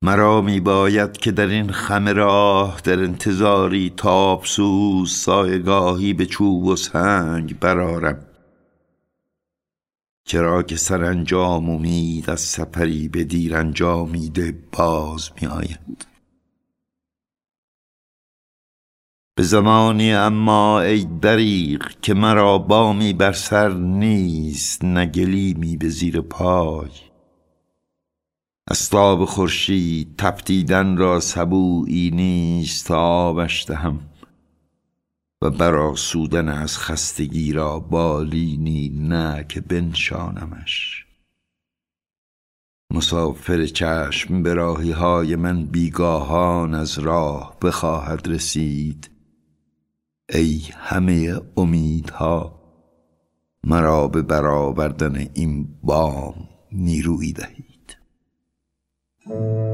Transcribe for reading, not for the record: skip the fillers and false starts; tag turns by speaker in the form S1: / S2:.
S1: مرا می باید که در این خم راه در انتظاری تابسوز سایگاهی به چوب و سنگ برآرم. چرا که سرانجام امید از سپری به دیر انجامیده باز می آید. به زمانی اما ای دریغ که مرا بامی بر سر نیست، نه گلیمی به زیر پای. از تاب خورشید تپیدن را سبویی نیست تا آبش دهم و برآسودن از خستگی را بالینی نه که بنشانمش. مسافر چشم به راهی های من بیگاهان از راه بخواهد رسید. ای همه امیدها، مرا به برآوردن این بام نیرویی دهید.